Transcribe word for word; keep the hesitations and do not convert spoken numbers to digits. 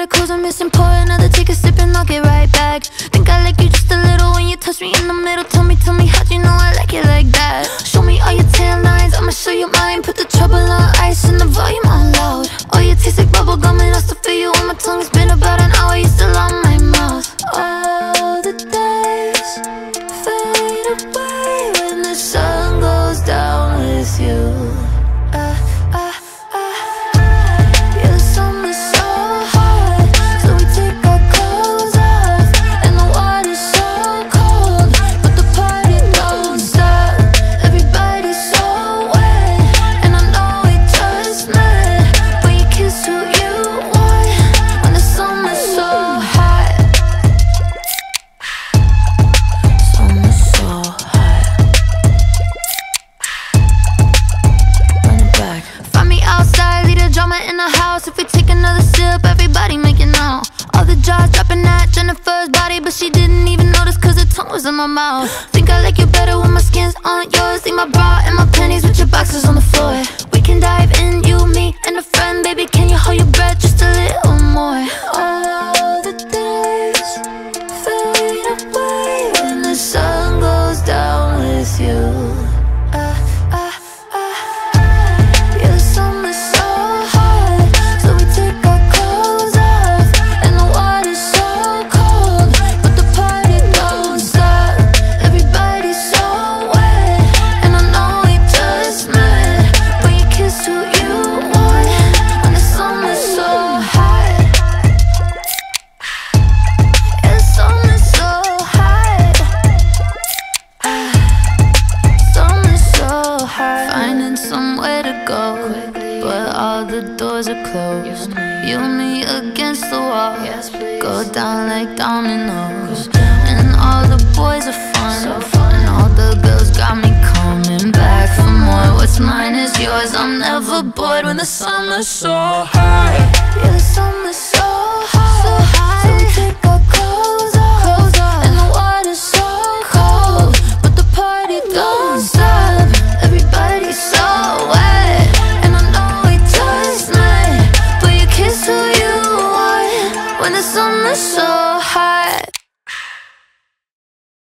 like clothes I'm missing. Pour another, take a sip and I'll get right back. Think I like you just a little when you touch me in the middle. Tell me, tell me, how'd you know I like it like that? Show me all your tan lines, I'ma show you mine. Put the trouble on ice and the volume on loud. Oh, you taste like bubble gum and I still feel you on my tongue. It's been about an hour, you still on my mouth. All the days fade away when the sun goes down with you. uh, uh, in the house. If we take another sip, everybody making out. All the jaws dropping at Jennifer's body, but she didn't even notice cause her tongue was in my mouth. Think I like you better when my skin's on yours. Leave my bra and my panties with your boxers on the floor. We can dive in, you, me, and a friend. Baby, can you hold your breath just a little more? All the days fade away when the sun goes down with you. Finding somewhere to go, but all the doors are closed. You and me against the wall, go down like dominoes. And all the boys are fun, and all the girls got me coming back for more. What's mine is yours, I'm never bored when the summer's so high. Yeah, the summer's so high, so, high. So we take our clothes